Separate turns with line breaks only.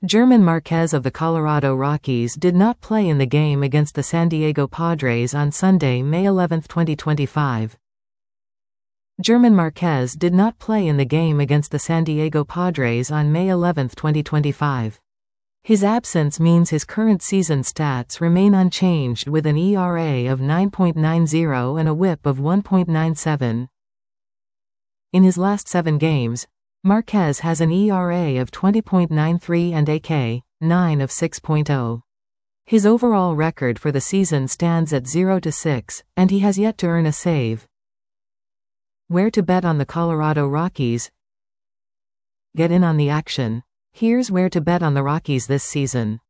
German Marquez of the Colorado Rockies did not play in the game against the San Diego Padres on Sunday, May 11, 2025. German Marquez did not play in the game against the San Diego Padres on May 11, 2025. His absence means his current season stats remain unchanged with an ERA of 9.90 and a WHIP of 1.97. In his last 7 games, Marquez has an ERA of 20.93 and a K/9 of 6.0. His overall record for the season stands at 0-6, and he has yet to earn a save. Where to bet on the Colorado Rockies? Get in on the action. Here's where to bet on the Rockies this season.